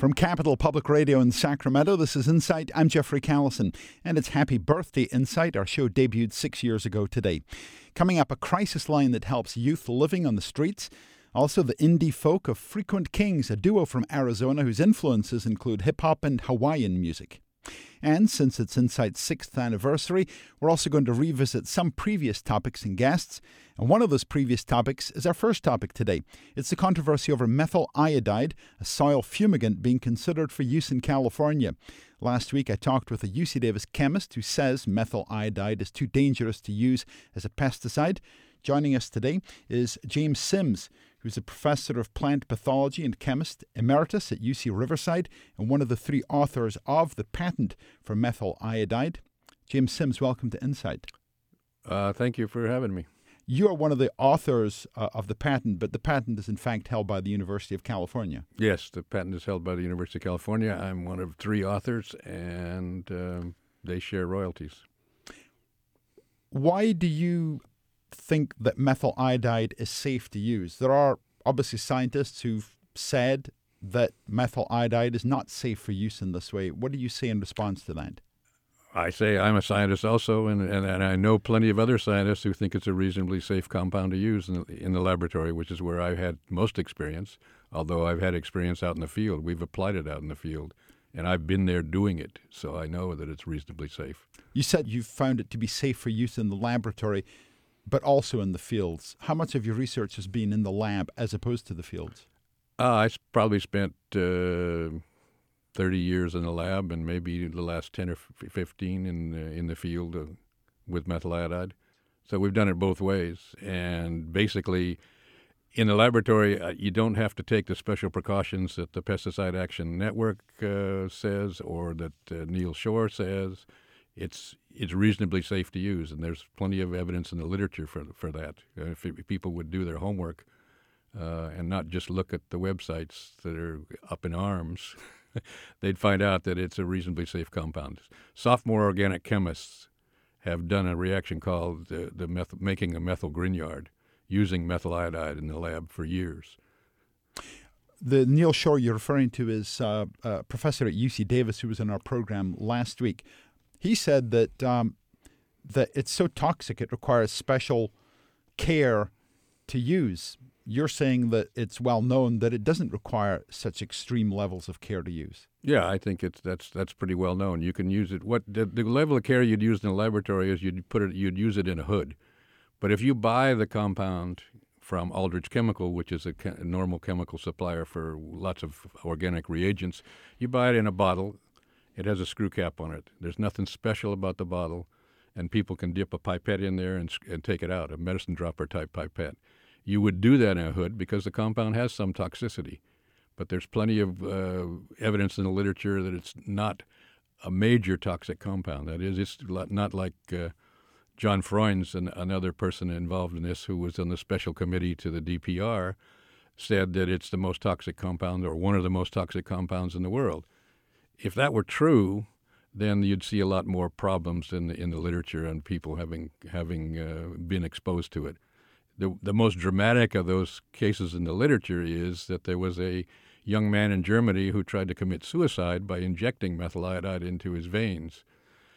From Capital Public Radio in Sacramento, this is Insight. I'm Jeffrey Callison, and it's Happy Birthday Insight. Our show debuted 6 years ago today. Coming up, a crisis line that helps youth living on the streets. Also, the indie folk of Frequent Kings, a duo from Arizona whose influences include hip-hop and Hawaiian music. And since it's Insight's 6th anniversary, we're also going to revisit some previous topics and guests. And one of those previous topics is our first topic today. It's the controversy over methyl iodide, a soil fumigant being considered for use in California. Last week, I talked with a UC Davis chemist who says methyl iodide is too dangerous to use as a pesticide. Joining us today is James Sims, who's a professor of plant pathology and chemist emeritus at UC Riverside and one of the 3 authors of the patent for methyl iodide. James Sims, welcome to Insight. Thank you for having me. You are one of the authors of the patent, but the patent is in fact held by the University of California. Yes, the patent is held by the University of California. I'm one of 3 authors, and they share royalties. Why do you think that methyl iodide is safe to use? There are obviously scientists who've said that methyl iodide is not safe for use in this way. What do you say in response to that? I say I'm a scientist also, and I know plenty of other scientists who think it's a reasonably safe compound to use in the laboratory, which is where I've had most experience, although I've had experience out in the field. We've applied it out in the field, and I've been there doing it, so I know that it's reasonably safe. You said you've found it to be safe for use in the laboratory, but also in the fields. How much of your research has been in the lab as opposed to the fields? I probably spent 30 years in the lab and maybe the last 10 or 15 in the field with methyl iodide. So we've done it both ways. And basically, in the laboratory, you don't have to take the special precautions that the Pesticide Action Network says or that Neal Shore says. It's reasonably safe to use, and there's plenty of evidence in the literature for that. If people would do their homework and not just look at the websites that are up in arms, they'd find out that it's a reasonably safe compound. Sophomore organic chemists have done a reaction called making a methyl Grignard using methyl iodide in the lab for years. The Neal Shore you're referring to is a professor at UC Davis who was in our program last week. He said that that it's so toxic it requires special care to use. You're saying that it's well known that it doesn't require such extreme levels of care to use. Yeah, I think that's pretty well known. You can use it. What the level of care you'd use in the laboratory is you'd use it in a hood. But if you buy the compound from Aldrich Chemical, which is a normal chemical supplier for lots of organic reagents, you buy it in a bottle. It has a screw cap on it. There's nothing special about the bottle, and people can dip a pipette in there and take it out, a medicine dropper type pipette. You would do that in a hood because the compound has some toxicity, but there's plenty of evidence in the literature that it's not a major toxic compound. That is, it's not like John Freund's, another person involved in this who was on the special committee to the DPR, said that it's the most toxic compound or one of the most toxic compounds in the world. If that were true, then you'd see a lot more problems in the literature and people having been exposed to it. The most dramatic of those cases in the literature is that there was a young man in Germany who tried to commit suicide by injecting methyl iodide into his veins.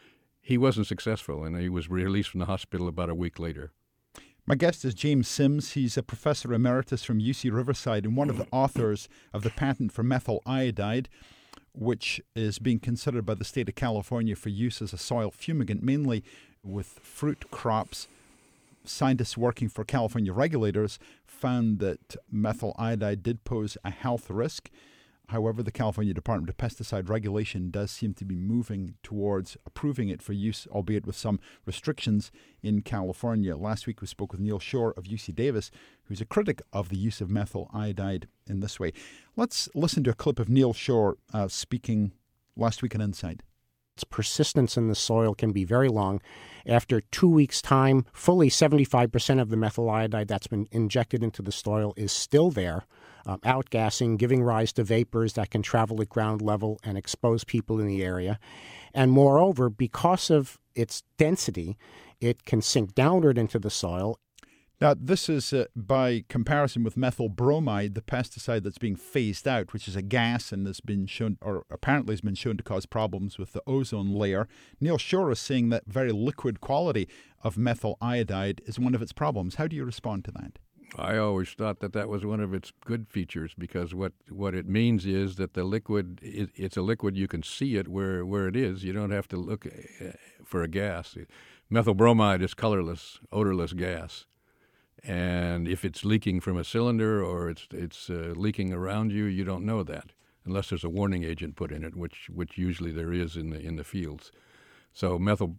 He wasn't successful, and he was released from the hospital about a week later. My guest is James Sims. He's a professor emeritus from UC Riverside and one of the authors of the patent for methyl iodide, which is being considered by the state of California for use as a soil fumigant, mainly with fruit crops. Scientists working for California regulators found that methyl iodide did pose a health risk. However, the California Department of Pesticide Regulation does seem to be moving towards approving it for use, albeit with some restrictions in California. Last week we spoke with Neal Shore of UC Davis, who's a critic of the use of methyl iodide in this way. Let's listen to a clip of Neal Shore speaking last week on Insight. Its persistence in the soil can be very long. After 2 weeks' time, fully 75% of the methyl iodide that's been injected into the soil is still there, outgassing, giving rise to vapors that can travel at ground level and expose people in the area. And moreover, because of its density, it can sink downward into the soil. Now, this is by comparison with methyl bromide, the pesticide that's being phased out, which is a gas and has been shown, or apparently has been shown to cause problems with the ozone layer. Neil Shore is saying that very liquid quality of methyl iodide is one of its problems. How do you respond to that? I always thought that was one of its good features, because what it means is that the liquid, it's a liquid, you can see it where it is. You don't have to look for a gas. Methyl bromide is colorless, odorless gas. And if it's leaking from a cylinder or it's leaking around you, you don't know that unless there's a warning agent put in it, which usually there is in the fields. So methyl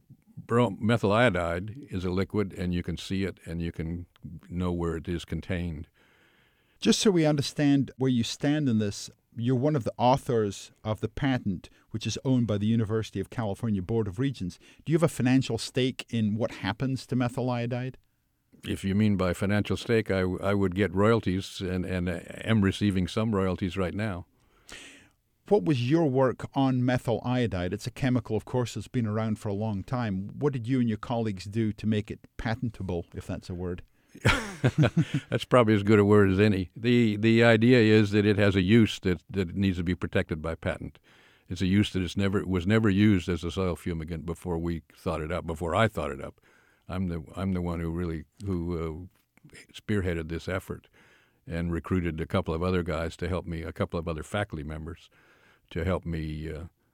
iodide is a liquid, and you can see it, and you can know where it is contained. Just so we understand where you stand in this, you're one of the authors of the patent, which is owned by the University of California Board of Regents. Do you have a financial stake in what happens to methyl iodide? If you mean by financial stake, I would get royalties, and am receiving some royalties right now. What was your work on methyl iodide? It's a chemical, of course, that's been around for a long time. What did you and your colleagues do to make it patentable, if that's a word? That's probably as good a word as any. The idea is that it has a use that needs to be protected by patent. It's a use that was never used as a soil fumigant before we thought it up, before I thought it up. I'm the one who spearheaded this effort and recruited a couple of other guys to help me, a couple of other faculty members to help me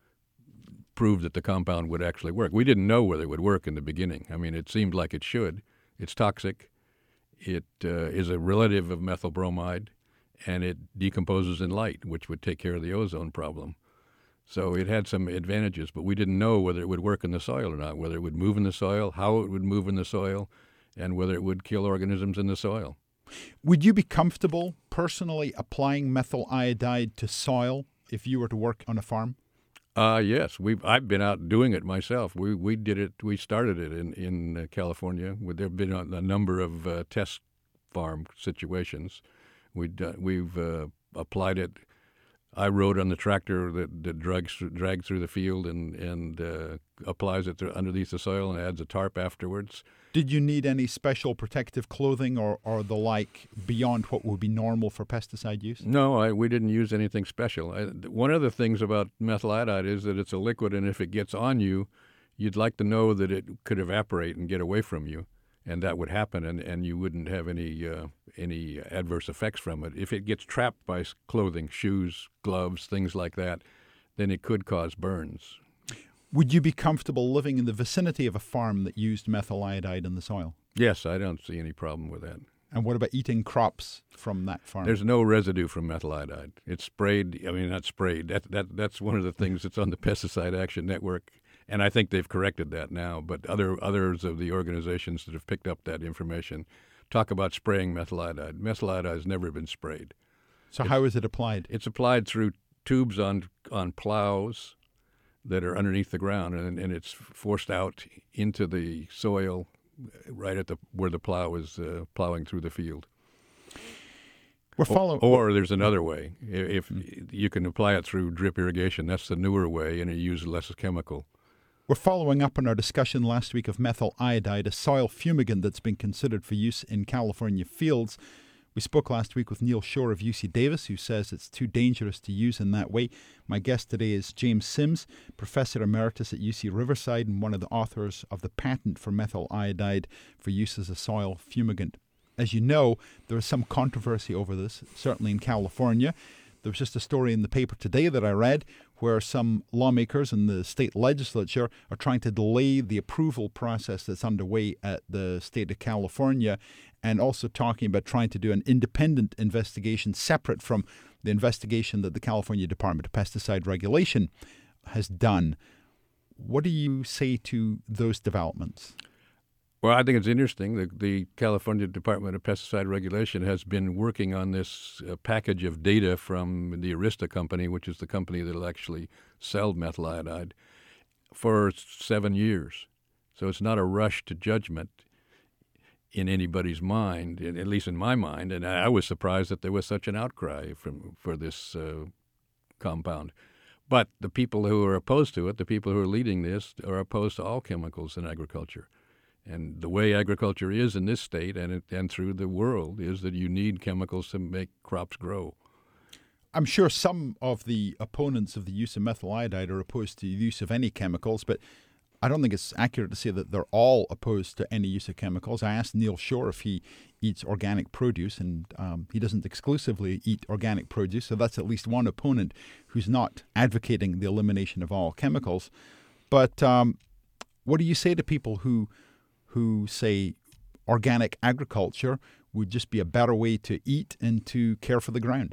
prove that the compound would actually work. We didn't know whether it would work in the beginning. I mean, it seemed like it should. It's toxic. It is a relative of methyl bromide, and it decomposes in light, which would take care of the ozone problem. So it had some advantages, but we didn't know whether it would work in the soil or not, whether it would move in the soil, how it would move in the soil, and whether it would kill organisms in the soil. Would you be comfortable personally applying methyl iodide to soil if you were to work on a farm? Yes, I've been out doing it myself. We did it. We started it in California. There have been a number of test farm situations. We've applied it. I rode on the tractor that drags through the field and applies it underneath the soil and adds a tarp afterwards. Did you need any special protective clothing or the like beyond what would be normal for pesticide use? No, we didn't use anything special. One of the things about methyl iodide is that it's a liquid, and if it gets on you, you'd like to know that it could evaporate and get away from you, and that would happen, and you wouldn't have any adverse effects from it. If it gets trapped by clothing, shoes, gloves, things like that, then it could cause burns. Would you be comfortable living in the vicinity of a farm that used methyl iodide in the soil? Yes, I don't see any problem with that. And what about eating crops from that farm? There's no residue from methyl iodide. It's sprayed. I mean, not sprayed. That's one of the things that's on the Pesticide Action Network, and I think they've corrected that now. But others of the organizations that have picked up that information talk about spraying methyl iodide. Methyl iodide has never been sprayed. So how is it applied? It's applied through tubes on plows that are underneath the ground, and it's forced out into the soil right at where the plow is plowing through the field. Or there's another way. If you can apply it through drip irrigation, that's the newer way, and it uses less chemical. We're following up on our discussion last week of methyl iodide, a soil fumigant that's been considered for use in California fields. We spoke last week with Neil Shore of UC Davis, who says it's too dangerous to use in that way. My guest today is James Sims, Professor Emeritus at UC Riverside and one of the authors of the patent for methyl iodide for use as a soil fumigant. As you know, there is some controversy over this, certainly in California. There was just a story in the paper today that I read where some lawmakers in the state legislature are trying to delay the approval process that's underway at the state of California, and also talking about trying to do an independent investigation separate from the investigation that the California Department of Pesticide Regulation has done. What do you say to those developments? Well, I think it's interesting. The California Department of Pesticide Regulation has been working on this package of data from the Arista company, which is the company that will actually sell methyl iodide, for 7 years. So it's not a rush to judgment in anybody's mind, at least in my mind. And I was surprised that there was such an outcry for this compound. But the people who are opposed to it, the people who are leading this, are opposed to all chemicals in agriculture. And the way agriculture is in this state and through the world is that you need chemicals to make crops grow. I'm sure some of the opponents of the use of methyl iodide are opposed to the use of any chemicals, but I don't think it's accurate to say that they're all opposed to any use of chemicals. I asked Neil Shore if he eats organic produce, and he doesn't exclusively eat organic produce, so that's at least one opponent who's not advocating the elimination of all chemicals. But what do you say to people who say organic agriculture would just be a better way to eat and to care for the ground?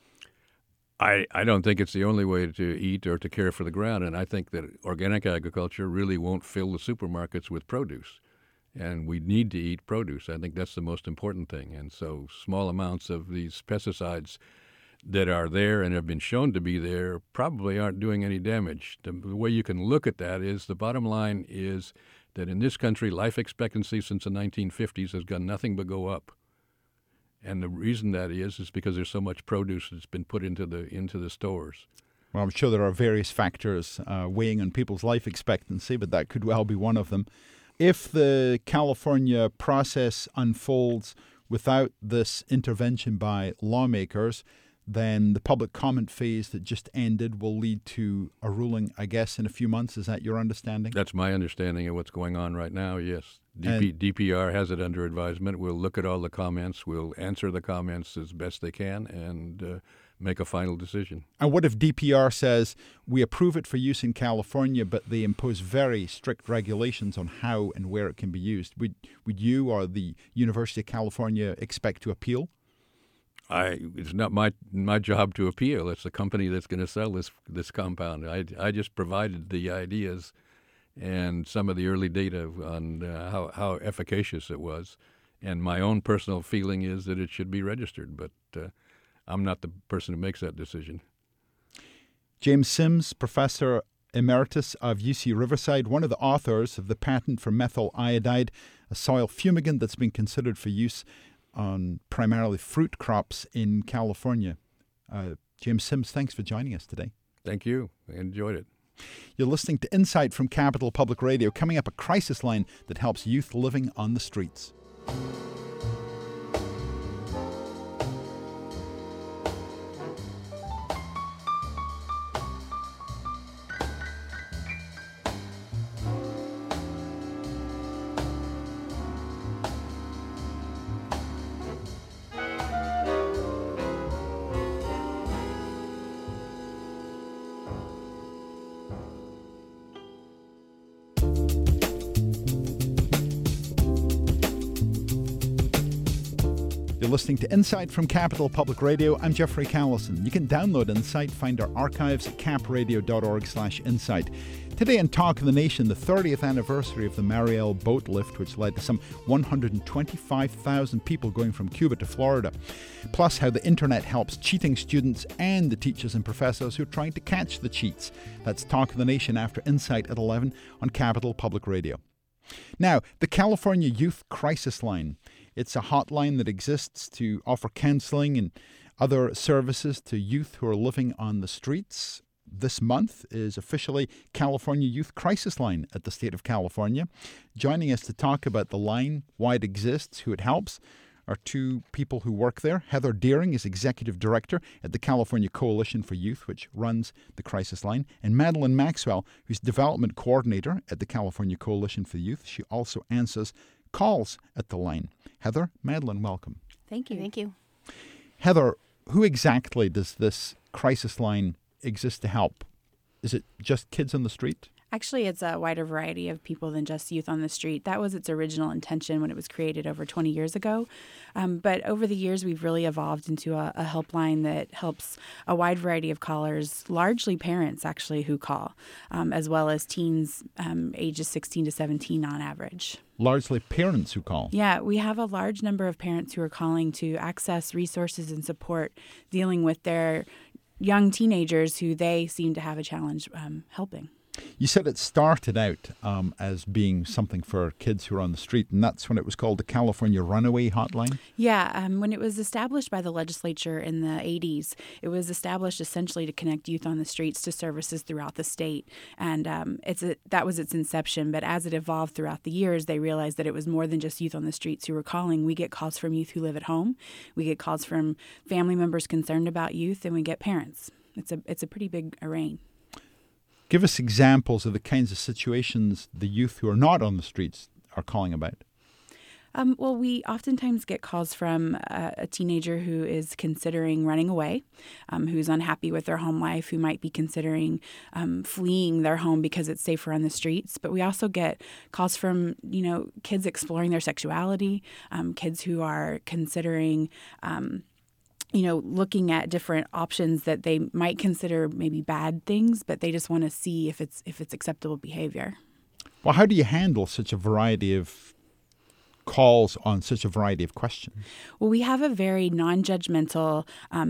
I don't think it's the only way to eat or to care for the ground, and I think that organic agriculture really won't fill the supermarkets with produce, and we need to eat produce. I think that's the most important thing, and so small amounts of these pesticides that are there and have been shown to be there probably aren't doing any damage. The way you can look at that is the bottom line is that in this country, life expectancy since the 1950s has done nothing but go up. And the reason that is because there's so much produce that's been put into the stores. Well, I'm sure there are various factors weighing on people's life expectancy, but that could well be one of them. If the California process unfolds without this intervention by lawmakers, then the public comment phase that just ended will lead to a ruling, I guess, in a few months. Is that your understanding? That's my understanding of what's going on right now, yes. DPR has it under advisement. We'll look at all the comments. We'll answer the comments as best they can and make a final decision. And what if DPR says, we approve it for use in California, but they impose very strict regulations on how and where it can be used? Would you or the University of California expect to appeal? It's not my job to appeal. It's the company that's going to sell this compound. I just provided the ideas and some of the early data on how efficacious it was. And my own personal feeling is that it should be registered, but I'm not the person who makes that decision. James Sims, Professor Emeritus of UC Riverside, one of the authors of the patent for methyl iodide, a soil fumigant that's been considered for use on primarily fruit crops in California. James Sims, thanks for joining us today. Thank you. I enjoyed it. You're listening to Insight from Capital Public Radio. Coming up, a crisis line that helps youth living on the streets. You're listening to Insight from Capital Public Radio. I'm Jeffrey Callison. You can download Insight, find our archives at capradio.org/insight. Today on Talk of the Nation, the 30th anniversary of the Mariel boat lift, which led to some 125,000 people going from Cuba to Florida. Plus, how the internet helps cheating students and the teachers and professors who are trying to catch the cheats. That's Talk of the Nation after Insight at 11 on Capital Public Radio. Now, the California Youth Crisis Line. It's a hotline that exists to offer counseling and other services to youth who are living on the streets. This month is officially California Youth Crisis Line at the state of California. Joining us to talk about the line, why it exists, who it helps, are two people who work there. Heather Deering is Executive Director at the California Coalition for Youth, which runs the Crisis Line, and Madeline Maxwell, who's Development Coordinator at the California Coalition for Youth. She also answers calls at the line. Heather, Madeline, welcome. Thank you. Thank you. Heather, who exactly does this crisis line exist to help? Is it just kids on the street? Actually, it's a wider variety of people than just youth on the street. That was its original intention when it was created over 20 years ago. But over the years, we've really evolved into a helpline that helps a wide variety of callers, largely parents actually who call, as well as teens ages 16 to 17 on average. Largely parents who call. Yeah, we have a large number of parents who are calling to access resources and support dealing with their young teenagers who they seem to have a challenge helping. You said it started out as being something for kids who are on the street, and that's when it was called the California Runaway Hotline? Yeah, when it was established by the legislature in the 80s, it was established essentially to connect youth on the streets to services throughout the state. And that was its inception. But as it evolved throughout the years, they realized that it was more than just youth on the streets who were calling. We get calls from youth who live at home. We get calls from family members concerned about youth, and we get parents. It's a pretty big array. Give us examples of the kinds of situations the youth who are not on the streets are calling about. Well, we oftentimes get calls from a teenager who is considering running away, who's unhappy with their home life, who might be considering fleeing their home because it's safer on the streets. But we also get calls from, kids exploring their sexuality, kids who are considering looking at different options that they might consider maybe bad things, but they just want to see if it's acceptable behavior. Well, how do you handle such a variety of calls on such a variety of questions? Well, we have a very non-judgmental,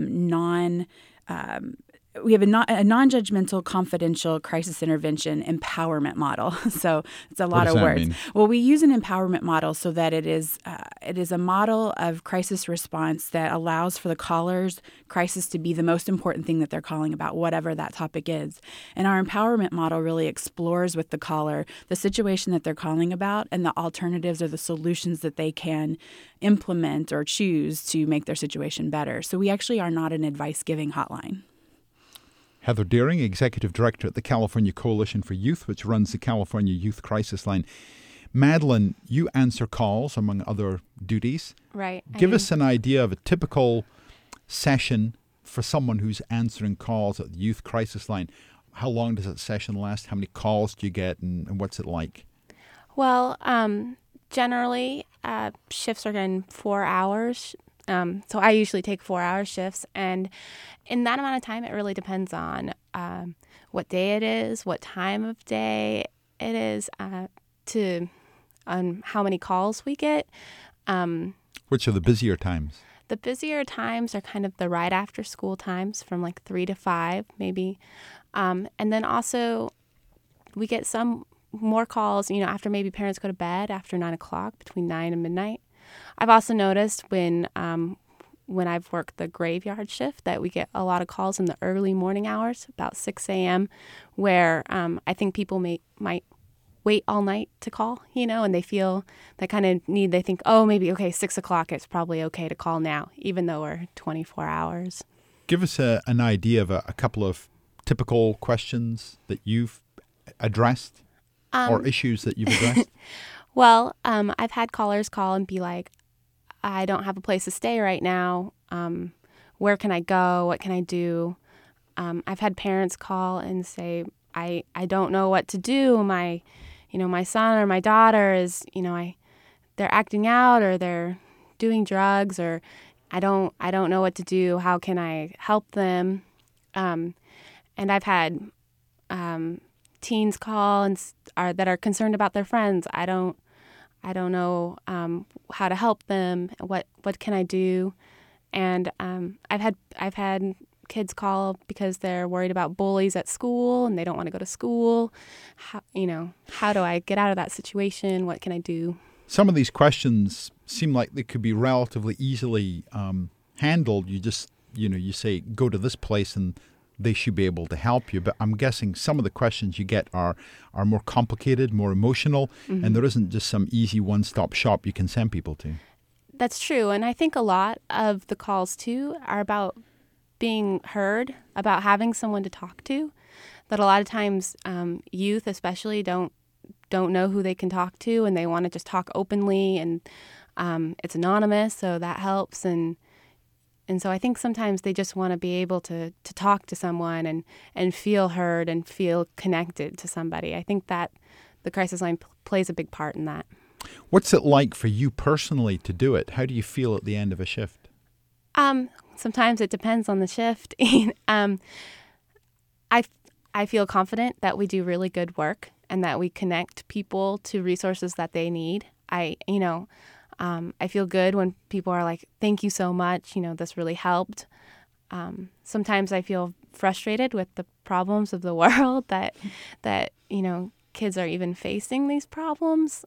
we have a non-judgmental, confidential crisis intervention empowerment model. So it's a lot of words. Mean? Well, we use an empowerment model so that it is a model of crisis response that allows for the caller's crisis to be the most important thing that they're calling about, whatever that topic is. And our empowerment model really explores with the caller the situation that they're calling about and the alternatives or the solutions that they can implement or choose to make their situation better. So we actually are not an advice-giving hotline. Heather Deering, Executive Director at the California Coalition for Youth, which runs the California Youth Crisis Line. Madeline, you answer calls, among other duties. Right. Give us an idea of a typical session for someone who's answering calls at the Youth Crisis Line. How long does that session last? How many calls do you get, and what's it like? Well, generally, shifts are in 4 hours. So I usually take 4-hour shifts, and in that amount of time, it really depends on what day it is, what time of day it is, on how many calls we get. Which are the busier times? The busier times are kind of the right after school times, from like 3 to 5, maybe, and then also we get some more calls, after maybe parents go to bed after 9 o'clock, between 9 and midnight. I've also noticed when I've worked the graveyard shift that we get a lot of calls in the early morning hours, about 6 a.m., where I think people might wait all night to call, and they feel that kind of need. They think, oh, maybe, 6 o'clock, it's probably okay to call now, even though we're 24 hours. Give us an idea of a couple of typical questions that you've addressed or issues that you've addressed. Well, I've had callers call and be like, I don't have a place to stay right now. Where can I go? What can I do? I've had parents call and say, I don't know what to do. My son or my daughter is, they're acting out, or they're doing drugs, or I don't know what to do. How can I help them? And I've had teens call and that are concerned about their friends. I don't know how to help them. What can I do? And I've had kids call because they're worried about bullies at school and they don't want to go to school. How do I get out of that situation? What can I do? Some of these questions seem like they could be relatively easily handled. You just you say go to this place and they should be able to help you. But I'm guessing some of the questions you get are more complicated, more emotional, and there isn't just some easy one-stop shop you can send people to. That's true. And I think a lot of the calls, too, are about being heard, about having someone to talk to, that a lot of times youth especially don't know who they can talk to, and they want to just talk openly, and it's anonymous, so that helps. And so I think sometimes they just want to be able to talk to someone and feel heard and feel connected to somebody. I think that the crisis line plays a big part in that. What's it like for you personally to do it? How do you feel at the end of a shift? Sometimes it depends on the shift. I feel confident that we do really good work and that we connect people to resources that they need. I feel good when people are like, thank you so much, this really helped. Sometimes I feel frustrated with the problems of the world that kids are even facing these problems.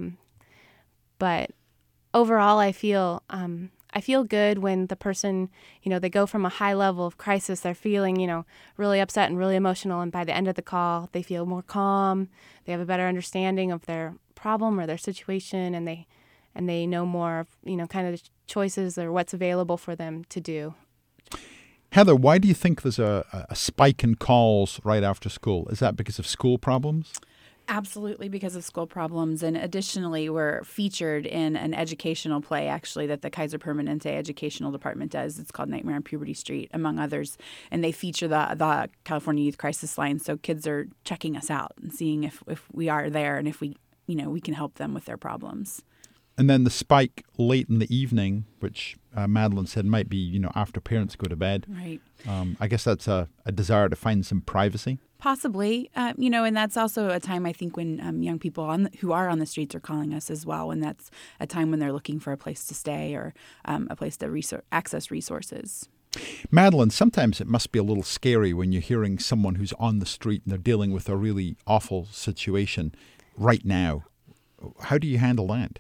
But overall, I feel good when the person, they go from a high level of crisis, they're feeling, really upset and really emotional, and by the end of the call, they feel more calm, they have a better understanding of their problem or their situation, and they know more of, kind of the choices or what's available for them to do. Heather, why do you think there's a spike in calls right after school? Is that because of school problems? Absolutely, because of school problems. And additionally, we're featured in an educational play, actually, that the Kaiser Permanente Educational Department does. It's called Nightmare on Puberty Street, among others. And they feature the California Youth Crisis Line. So kids are checking us out and seeing if we are there and if we can help them with their problems. And then the spike late in the evening, which Madeline said might be, after parents go to bed. Right. I guess that's a desire to find some privacy. Possibly, and that's also a time, I think, when young people who are on the streets are calling us as well, and that's a time when they're looking for a place to stay or a place to access resources. Madeline, sometimes it must be a little scary when you're hearing someone who's on the street and they're dealing with a really awful situation right now. How do you handle that?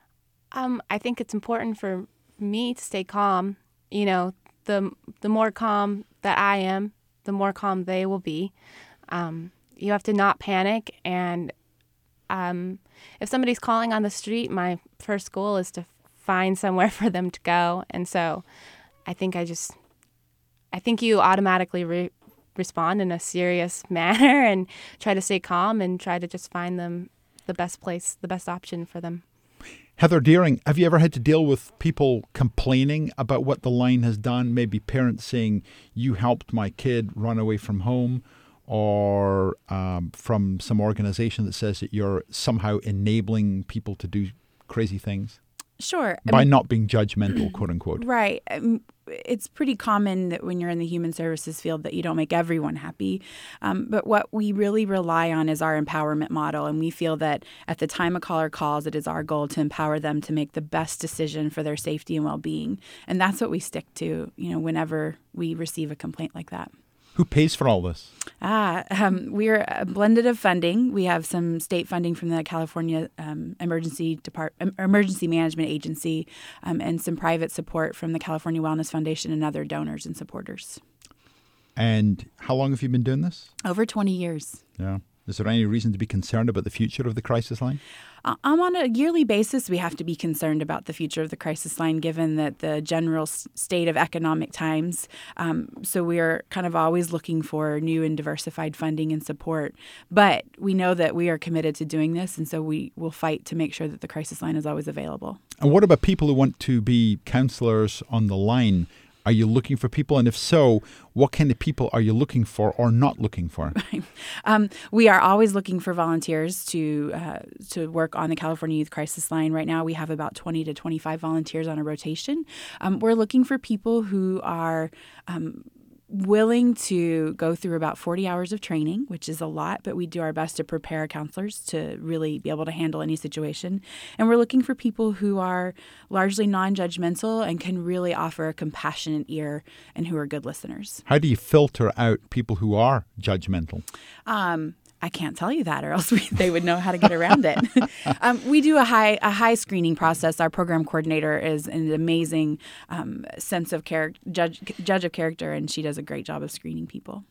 I think it's important for me to stay calm. The more calm that I am, the more calm they will be. You have to not panic. And if somebody's calling on the street, my first goal is to find somewhere for them to go. And so I think you automatically respond in a serious manner and try to stay calm and try to just find them the best place, the best option for them. Heather Deering, have you ever had to deal with people complaining about what the line has done? Maybe parents saying, you helped my kid run away from home, or from some organization that says that you're somehow enabling people to do crazy things? Sure. By not being judgmental, quote unquote. Right. It's pretty common that when you're in the human services field that you don't make everyone happy. But what we really rely on is our empowerment model. And we feel that at the time a caller calls, it is our goal to empower them to make the best decision for their safety and well-being. And that's what we stick to, whenever we receive a complaint like that. Who pays for all this? We're a blended of funding. We have some state funding from the California Emergency Management Agency, and some private support from the California Wellness Foundation and other donors and supporters. And how long have you been doing this? Over 20 years. Yeah. Is there any reason to be concerned about the future of the crisis line? On a yearly basis, we have to be concerned about the future of the crisis line, given that the general state of economic times. So we are kind of always looking for new and diversified funding and support. But we know that we are committed to doing this, and so we will fight to make sure that the crisis line is always available. And what about people who want to be counselors on the line? Are you looking for people? And if so, what kind of people are you looking for or not looking for? We are always looking for volunteers to work on the California Youth Crisis Line. Right now, we have about 20 to 25 volunteers on a rotation. We're looking for people who are willing to go through about 40 hours of training, which is a lot, but we do our best to prepare counselors to really be able to handle any situation. And we're looking for people who are largely non-judgmental and can really offer a compassionate ear and who are good listeners. How do you filter out people who are judgmental? I can't tell you that, or else they would know how to get around it. We do a high screening process. Our program coordinator is an amazing sense of judge of character, and she does a great job of screening people.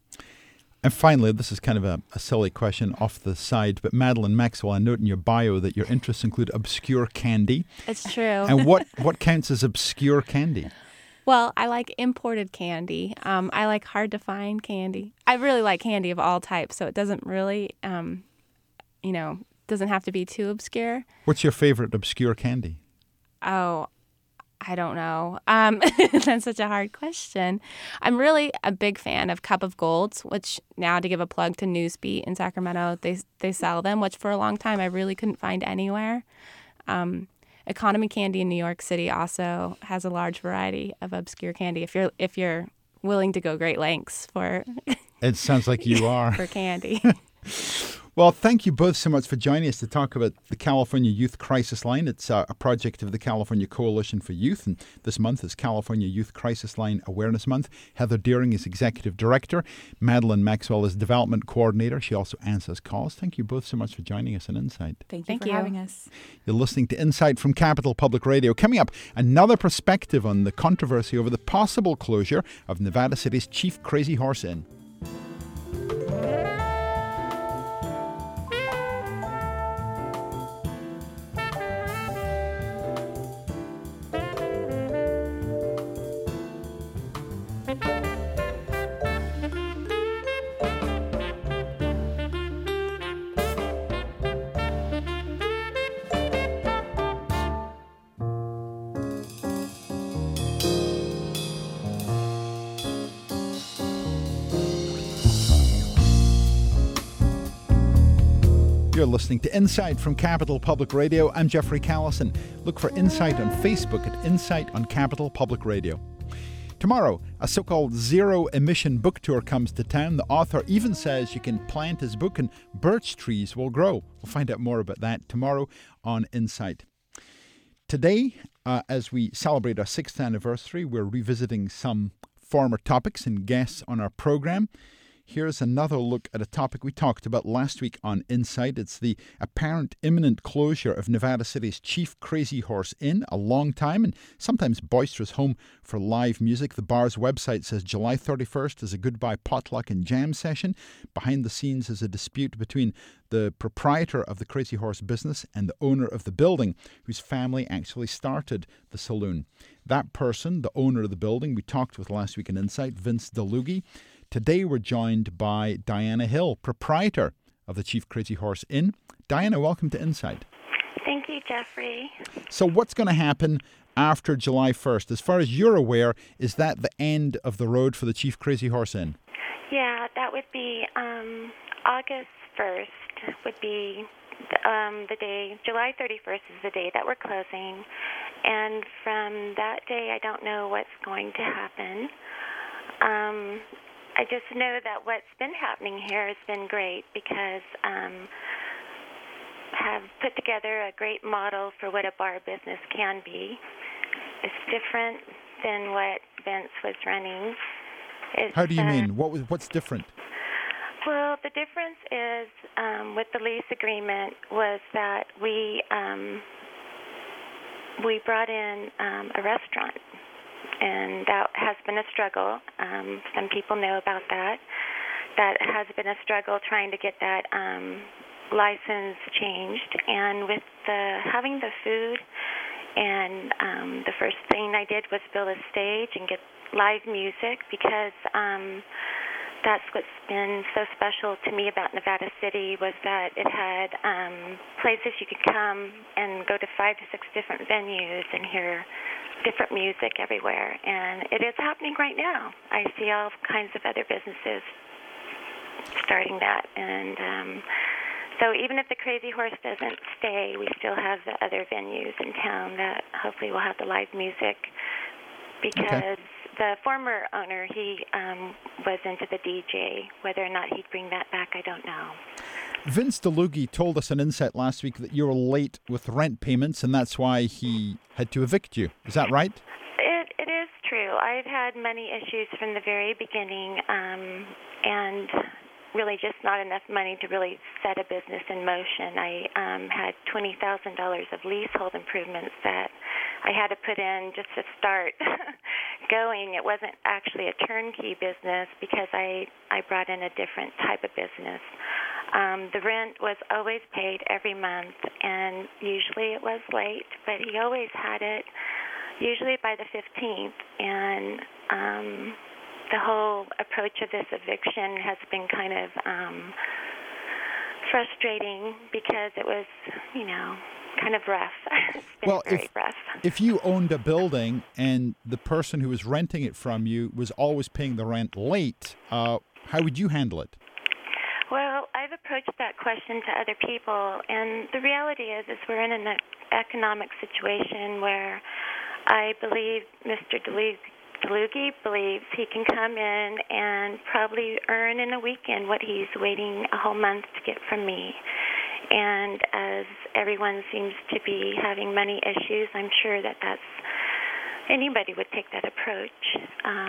And finally, this is kind of a silly question off the side, but Madeline Maxwell, I note in your bio that your interests include obscure candy. It's true. And what counts as obscure candy? Well, I like imported candy. I like hard-to-find candy. I really like candy of all types, so it doesn't really, doesn't have to be too obscure. What's your favorite obscure candy? Oh, I don't know. That's such a hard question. I'm really a big fan of Cup of Golds, which now, to give a plug to Newsbeat in Sacramento, they sell them, which for a long time I really couldn't find anywhere. Economy Candy in New York City also has a large variety of obscure candy. If you're willing to go great lengths for, it sounds like you are for candy. Well, thank you both so much for joining us to talk about the California Youth Crisis Line. It's a project of the California Coalition for Youth, and this month is California Youth Crisis Line Awareness Month. Heather Deering is Executive Director. Madeline Maxwell is Development Coordinator. She also answers calls. Thank you both so much for joining us on Insight. Thank you for having us. You're listening to Insight from Capital Public Radio. Coming up, another perspective on the controversy over the possible closure of Nevada City's Chief Crazy Horse Inn. You're listening to Insight from Capital Public Radio. I'm Jeffrey Callison. Look for Insight on Facebook at Insight on Capital Public Radio. Tomorrow, a so-called zero-emission book tour comes to town. The author even says you can plant his book and birch trees will grow. We'll find out more about that tomorrow on Insight. Today, as we celebrate our 6th anniversary, we're revisiting some former topics and guests on our program. Here's another look at a topic we talked about last week on Insight. It's the apparent imminent closure of Nevada City's Chief Crazy Horse Inn, a long time and sometimes boisterous home for live music. The bar's website says July 31st is a goodbye potluck and jam session. Behind the scenes is a dispute between the proprietor of the Crazy Horse business and the owner of the building, whose family actually started the saloon. That person, the owner of the building, we talked with last week on Insight, Vince DeLuigi. Today we're joined by Diana Hill, proprietor of the Chief Crazy Horse Inn. Diana, welcome to Insight. Thank you, Jeffrey. So what's going to happen after July 1st? As far as you're aware, is that the end of the road for the Chief Crazy Horse Inn? Yeah, that would be August 1st would be the day. July 31st is the day that we're closing. And from that day, I don't know what's going to happen. I just know that what's been happening here has been great because have put together a great model for what a bar business can be. It's different than what Vince was running. How do you mean? What's different? Well, the difference is with the lease agreement was that we brought in a restaurant. And that has been a struggle. Some people know about that. That has been a struggle trying to get that license changed. And with having the food, and the first thing I did was build a stage and get live music because that's what's been so special to me about Nevada City was that it had places you could come and go to 5 to 6 different venues and hear different music everywhere, and it is happening right now. I see all kinds of other businesses starting that, and so even if the Crazy Horse doesn't stay, we still have the other venues in town that hopefully will have the live music because the former owner, he was into the DJ. Whether or not he'd bring that back, I don't know. Vince DeLuigi told us on Insight last week that you were late with rent payments, and that's why he had to evict you. Is that right? It is true. I've had money issues from the very beginning, and really just not enough money to really set a business in motion. I had $20,000 of leasehold improvements that I had to put in just to start going. It wasn't actually a turnkey business because I brought in a different type of business. The rent was always paid every month, and usually it was late, but he always had it, usually by the 15th, and the whole approach of this eviction has been kind of frustrating because it was, kind of rough. It's been very rough. If you owned a building and the person who was renting it from you was always paying the rent late, how would you handle it? Well, I've approached that question to other people, and the reality is we're in an economic situation where I believe Mr. DeLugie believes he can come in and probably earn in a weekend what he's waiting a whole month to get from me. And as everyone seems to be having money issues, I'm sure that anybody would take that approach.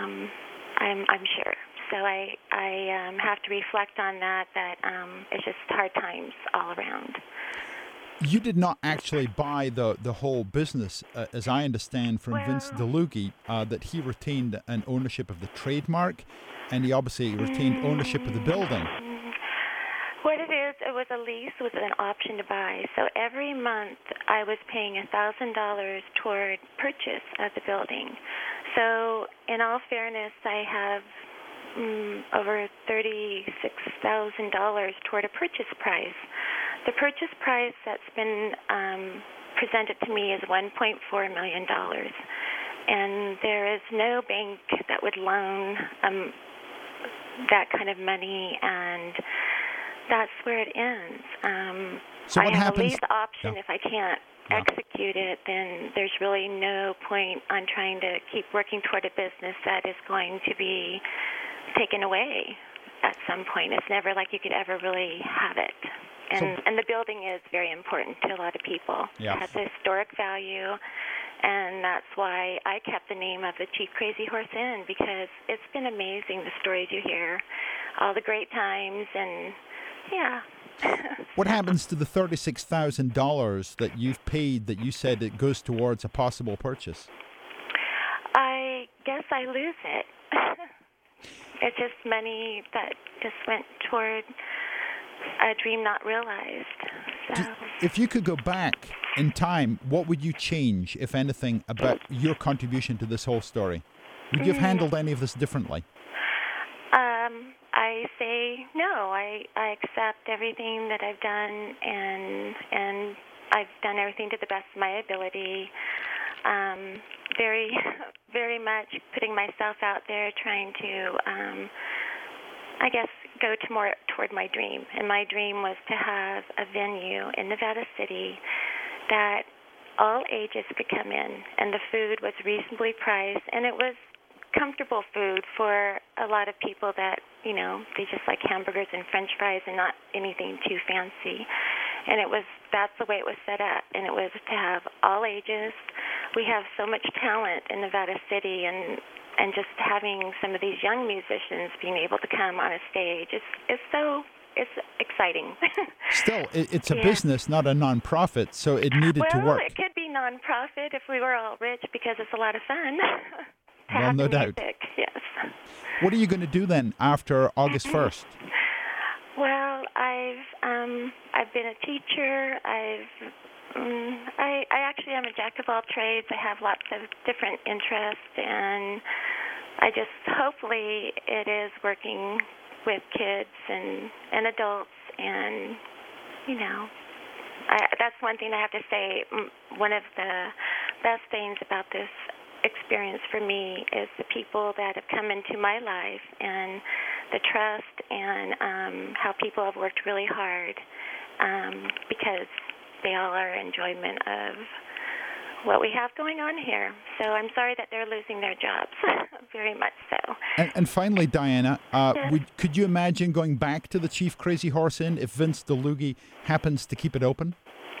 I'm sure. So I have to reflect on that it's just hard times all around. You did not actually buy the whole business, as I understand from Vince DeLugie, that he retained an ownership of the trademark, and he obviously retained ownership of the building. What it is, it was a lease with an option to buy. So every month I was paying $1,000 toward purchase of the building. So in all fairness, I have over $36,000 toward a purchase price. The purchase price that's been presented to me is $1.4 million. And there is no bank that would loan that kind of money, and that's where it ends. So what I have happens? a lease option. If I can't execute it, then there's really no point on trying to keep working toward a business that is going to be taken away at some point. It's never like you could ever really have it. And the building is very important to a lot of people. Yeah. It has a historic value, and that's why I kept the name of the Chief Crazy Horse Inn, because it's been amazing, the stories you hear, all the great times, and yeah. What happens to the $36,000 that you've paid that you said it goes towards a possible purchase? I guess I lose it. It's just money that just went toward a dream not realized. So. If you could go back in time, what would you change, if anything, about your contribution to this whole story? Would you have handled any of this differently? I say no. I accept everything that I've done, and I've done everything to the best of my ability. Very, very much putting myself out there, trying to, I guess, go toward my dream. And my dream was to have a venue in Nevada City that all ages could come in, and the food was reasonably priced, and it was comfortable food for a lot of people that, they just like hamburgers and French fries and not anything too fancy. And that's the way it was set up, and it was to have all ages. We have so much talent in Nevada City, and just having some of these young musicians being able to come on a stage is exciting. Still, it's a business, not a non-profit, so it needed to work. Well, it could be non-profit if we were all rich, because it's a lot of fun. Well, no doubt. Music. Yes. What are you going to do then after August 1st? Well, I've been a teacher. I actually am a jack of all trades. I have lots of different interests, and I just hopefully it is working with kids and adults, and that's one thing I have to say. One of the best things about this experience for me is the people that have come into my life, and the trust, and how people have worked really hard, because they all are enjoyment of what we have going on here. So I'm sorry that they're losing their jobs, very much so. And finally, Diana, could you imagine going back to the Chief Crazy Horse Inn if Vince DeLugie happens to keep it open?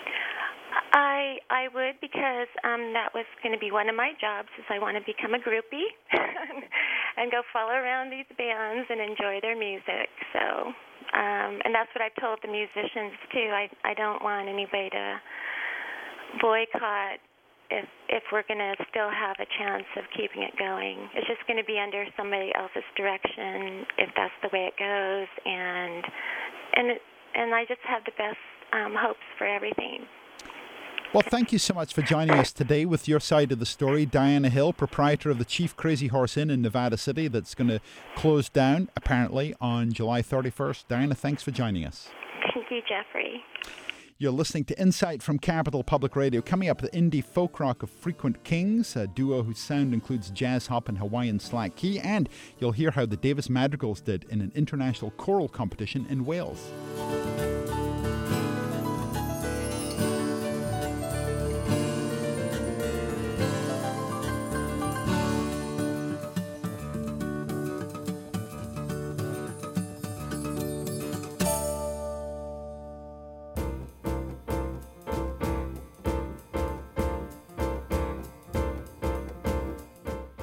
I would, because that was going to be one of my jobs, is I want to become a groupie and go follow around these bands and enjoy their music. So, and that's what I've told the musicians too. I don't want anybody to boycott if we're going to still have a chance of keeping it going. It's just going to be under somebody else's direction if that's the way it goes, and I just have the best hopes for everything. Well, thank you so much for joining us today with your side of the story. Diana Hill, proprietor of the Chief Crazy Horse Inn in Nevada City, that's going to close down, apparently, on July 31st. Diana, thanks for joining us. Thank you, Jeffrey. You're listening to Insight from Capital Public Radio. Coming up, the indie folk rock of Frequent Kings, a duo whose sound includes jazz hop and Hawaiian slack key, and you'll hear how the Davis Madrigals did in an international choral competition in Wales.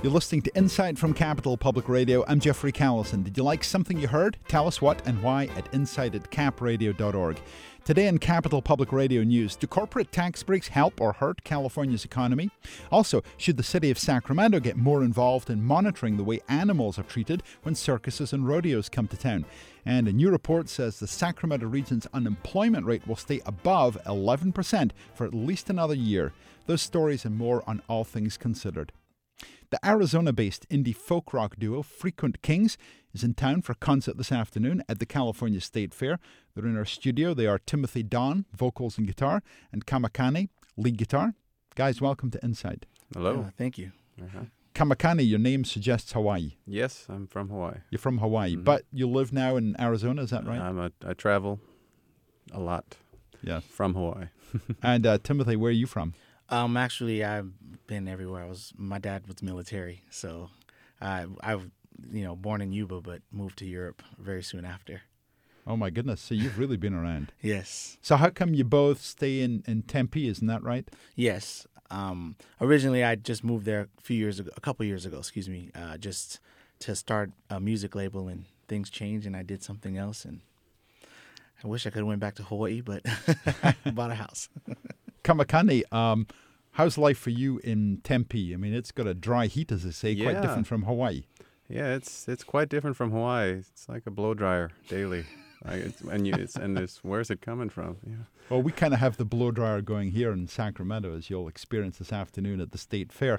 You're listening to Insight from Capital Public Radio. I'm Jeffrey Callison. Did you like something you heard? Tell us what and why at insight@capradio.org. Today in Capital Public Radio News, do corporate tax breaks help or hurt California's economy? Also, should the city of Sacramento get more involved in monitoring the way animals are treated when circuses and rodeos come to town? And a new report says the Sacramento region's unemployment rate will stay above 11% for at least another year. Those stories and more on All Things Considered. The Arizona-based indie folk rock duo Frequent Kings is in town for a concert this afternoon at the California State Fair. They're in our studio. They are Timothy Don, vocals and guitar, and Kamakani, lead guitar. Guys, welcome to Insight. Hello. Thank you. Kamakani, your name suggests Hawaii. Yes, I'm from Hawaii. You're from Hawaii, but you live now in Arizona, is that right? I travel a lot. Yeah. From Hawaii. And Timothy, where are you from? Actually, I've been everywhere. My dad was military, so I born in Yuba, but moved to Europe very soon after. Oh my goodness! So you've really been around. Yes. So how come you both stay in Tempe? Isn't that right? Yes. Originally, I just moved there a couple years ago. Just to start a music label, and things changed, and I did something else, and I wish I could have went back to Hawaii, but I bought a house. Kamakani, how's life for you in Tempe? I mean, it's got a dry heat, as they say, quite different from Hawaii. Yeah, it's quite different from Hawaii. It's like a blow dryer daily. Where's it coming from? Yeah. Well, we kind of have the blow dryer going here in Sacramento, as you'll experience this afternoon at the State Fair.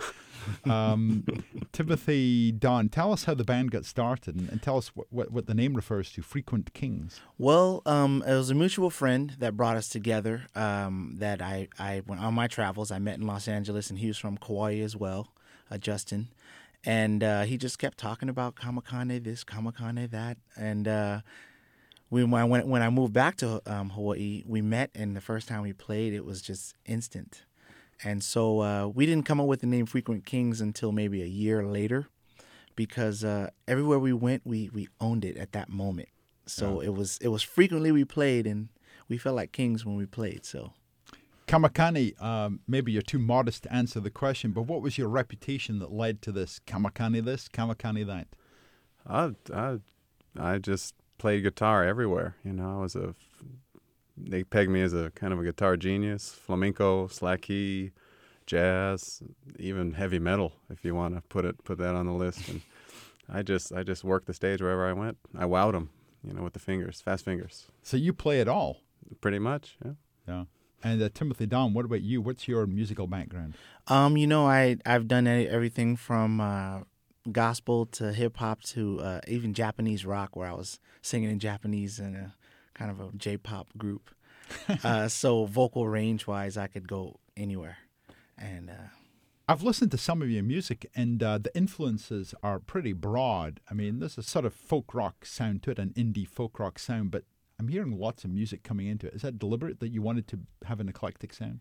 Timothy Don, tell us how the band got started, and tell us what the name refers to, Frequent Kings. Well, it was a mutual friend that brought us together. That I went on my travels. I met in Los Angeles, and he was from Kauai as well, Justin. And he just kept talking about Kamakani this, Kamakani that, and when I moved back to Hawaii, we met, and the first time we played, it was just instant. And so we didn't come up with the name Frequent Kings until maybe a year later, because everywhere we went, we owned it at that moment. So it was frequently we played, and we felt like kings when we played. So, Kamakani, maybe you're too modest to answer the question, but what was your reputation that led to this Kamakani this, Kamakani that? I just played guitar everywhere. They pegged me as a kind of a guitar genius, flamenco, slack key, jazz, even heavy metal, if you want to put that on the list. And I just worked the stage wherever I went. I wowed them, with the fingers, fast fingers. So you play it all? Pretty much, yeah. Yeah. And Timothy Don, what about you? What's your musical background? I've done everything from gospel to hip hop to even Japanese rock, where I was singing in Japanese in a kind of a J-pop group. So vocal range wise, I could go anywhere. And I've listened to some of your music, and the influences are pretty broad. I mean, there's a sort of folk rock sound to it, an indie folk rock sound, but I'm hearing lots of music coming into it. Is that deliberate that you wanted to have an eclectic sound?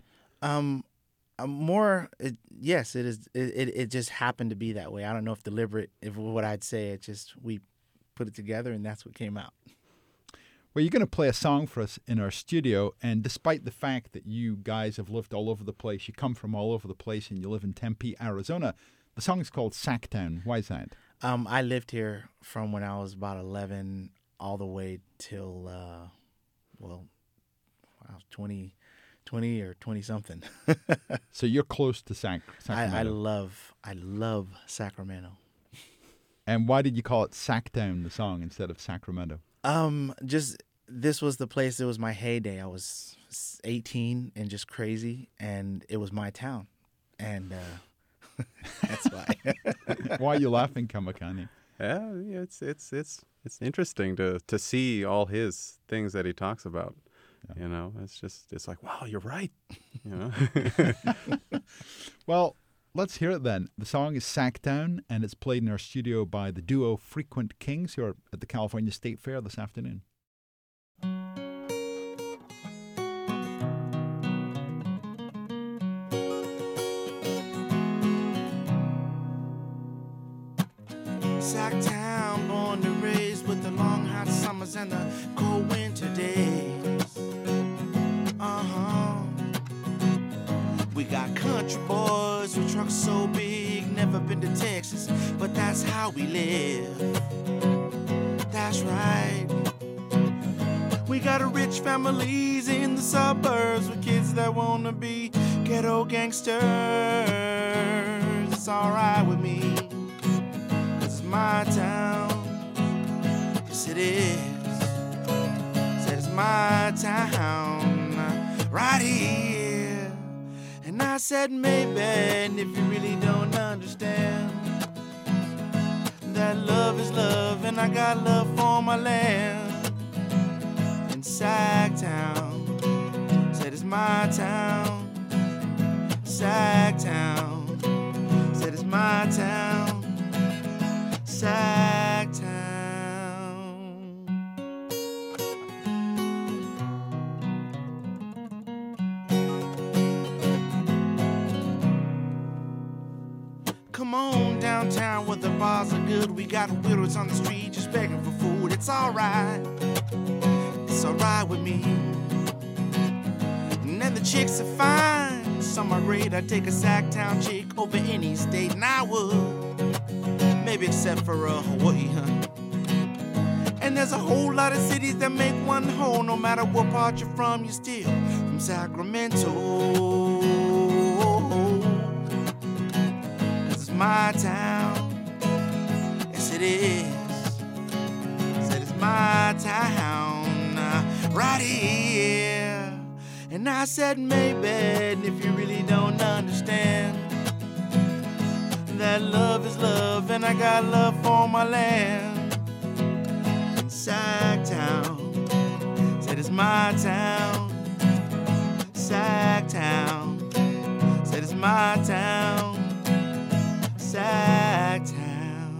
Yes, it is. It just happened to be that way. I don't know if deliberate, if what I'd say. It just, we put it together, and that's what came out. Well, you're going to play a song for us in our studio, and despite the fact that you guys have lived all over the place, you come from all over the place, and you live in Tempe, Arizona, the song is called Sacktown. Why is that? I lived here from when I was about 11 all the way till, I was 20 or 20-something. So you're close to Sacramento. I love Sacramento. And why did you call it Sacktown, the song, instead of Sacramento? Just this was the place. It was my heyday. I was 18 and just crazy, and it was my town, and that's why. Why are you laughing, Kamakani? Yeah, it's interesting to see all his things that he talks about. Yeah. It's like, wow, you're right. Well, let's hear it then. The song is Sacktown, and it's played in our studio by the duo Frequent Kings, who are at the California State Fair this afternoon. Sacktown, born and raised with the long hot summers and the cold winter days. We got country boys with trucks so big, never been to Texas that's how we live. That's right. We got a rich families in the suburbs with kids that wanna be ghetto gangsters. It's alright with me, 'cause it's my town. Yes, it is. Said it's my town, right here. And I said maybe, and if you really don't understand, that love is love, and I got love for my land. In Sacktown, said it's my town. Sacktown, said it's my town. Sacktown. Come on downtown where the bars are good. We got widows on the street just begging for food. It's alright. It's alright with me. And then the chicks are fine. Some are great. I'd take a Sacktown chick over any state, and I would. Maybe except for Hawaii, huh? And there's a whole lot of cities that make one whole. No matter what part you're from, you're still from Sacramento. My town, yes it is. Said it's my town, right here. And I said maybe, and if you really don't understand, that love is love, and I got love for my land. In Sacktown, said it's my town. Sacktown, said it's my town. Sacktown.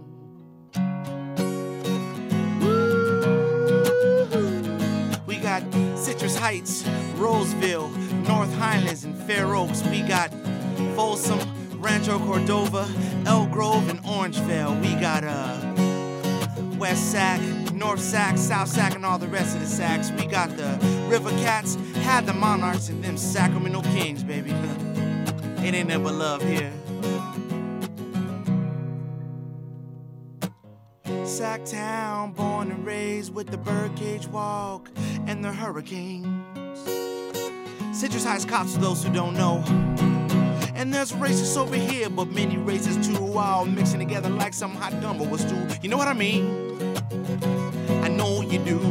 Woo-hoo. We got Citrus Heights, Roseville, North Highlands, and Fair Oaks. We got Folsom, Rancho Cordova, Elk Grove, and Orangevale. We got West Sac, North Sac, South Sac, and all the rest of the Sacs. We got the River Cats, had the Monarchs, and them Sacramento Kings, baby. It ain't never love here. Sacktown, born and raised with the Birdcage Walk and the Hurricanes. Citrus Heights cops, for those who don't know. And there's racists over here, but many races too, all mixing together like some hot gumbo with stew. You know what I mean? I know you do.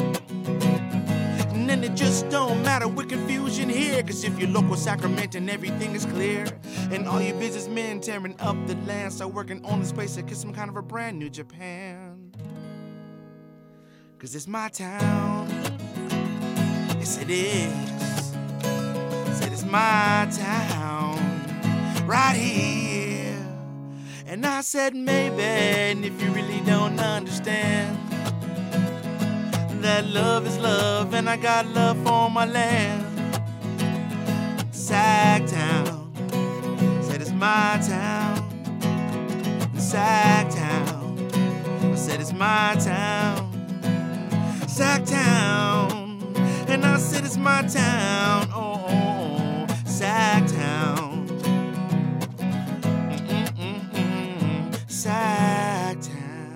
And then it just don't matter with confusion here, 'cause if you look with Sacramento and everything is clear, and all you businessmen tearing up the land, start working on this place like it's some kind of a brand new Japan. 'Cause it's my town. Yes, it is. Said it's my town, right here. And I said maybe, and if you really don't understand, that love is love, and I got love for my land. Sacktown, said it's my town. Sacktown, I said it's my town. Sacktown, and I said it's my town. Oh, oh, oh. Sacktown. Sacktown.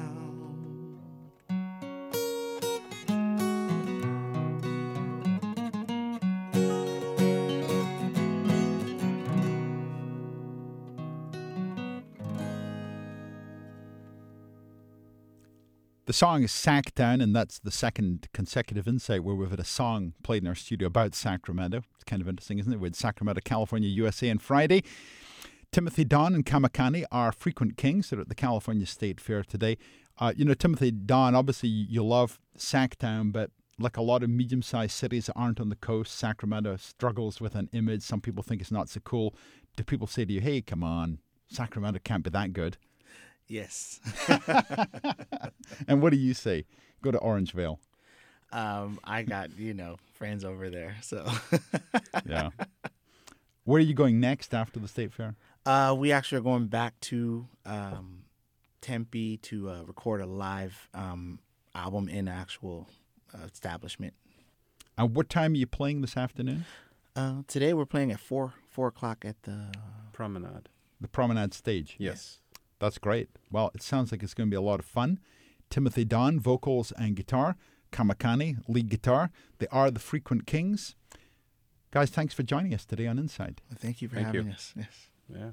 The song is Sacktown, and that's the second consecutive Insight where we've had a song played in our studio about Sacramento. It's kind of interesting, isn't it? We had Sacramento, California, USA on Friday. Timothy Don and Kamakani are frequent kings. They're at the California State Fair today. Timothy Don, obviously you love Sacktown, but like a lot of medium-sized cities that aren't on the coast, Sacramento struggles with an image. Some people think it's not so cool. Do people say to you, hey, come on, Sacramento can't be that good? Yes. And what do you say? Go to Orangevale. I got, friends over there, so. Yeah. Where are you going next after the State Fair? We actually are going back to Tempe to record a live album in actual establishment. And what time are you playing this afternoon? Today we're playing at 4 o'clock at the Promenade. The Promenade stage. Yes. That's great. Well, it sounds like it's going to be a lot of fun. Timothy Don, vocals and guitar. Kamakani, lead guitar. They are the Frequent Kings. Guys, thanks for joining us today on Inside. Well, thank you for having us. Yes. Yeah.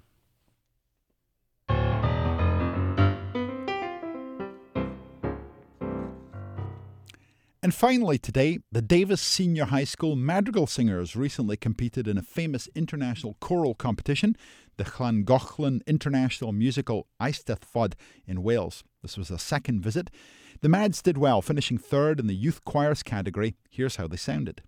And finally today, the Davis Senior High School Madrigal Singers recently competed in a famous international choral competition, the Llangollen International Musical Eisteddfod in Wales. This was a second visit. The Mads did well, finishing third in the youth choirs category. Here's how they sounded.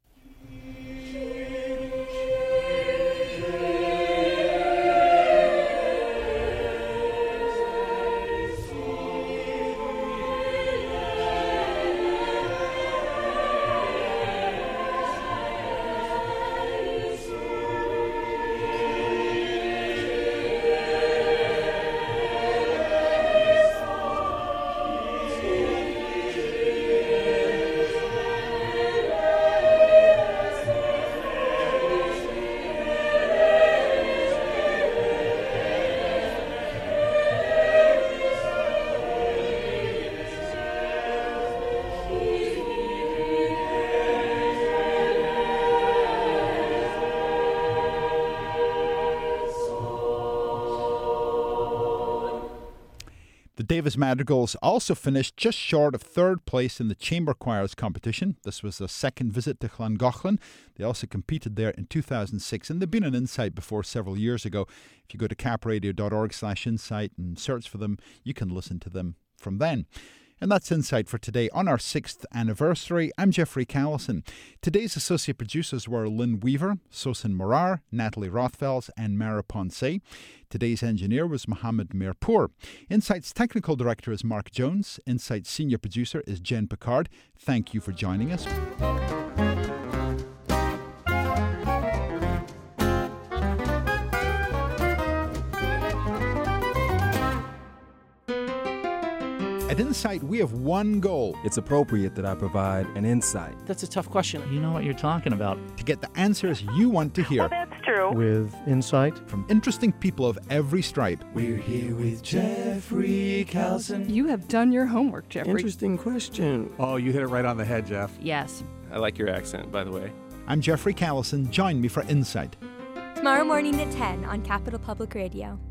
The Davis Madrigals also finished just short of third place in the Chamber Choirs competition. This was a second visit to Llangollen. They also competed there in 2006, and they've been an Insight before several years ago. If you go to capradio.org/insight and search for them, you can listen to them from then. And that's Insight for today on our 6th anniversary. I'm Jeffrey Callison. Today's associate producers were Lynn Weaver, Sosin Morar, Natalie Rothfels and Mara Ponce. Today's engineer was Mohammed Mirpour. Insight's technical director is Mark Jones. Insight's senior producer is Jen Picard. Thank you for joining us. At Insight, we have one goal. It's appropriate that I provide an insight. That's a tough question. You know what you're talking about. To get the answers you want to hear. Well, that's true. With Insight. From interesting people of every stripe. We're here with Jeffrey Callison. You have done your homework, Jeffrey. Interesting question. Oh, you hit it right on the head, Jeff. Yes. I like your accent, by the way. I'm Jeffrey Callison. Join me for Insight. Tomorrow morning at 10 on Capital Public Radio.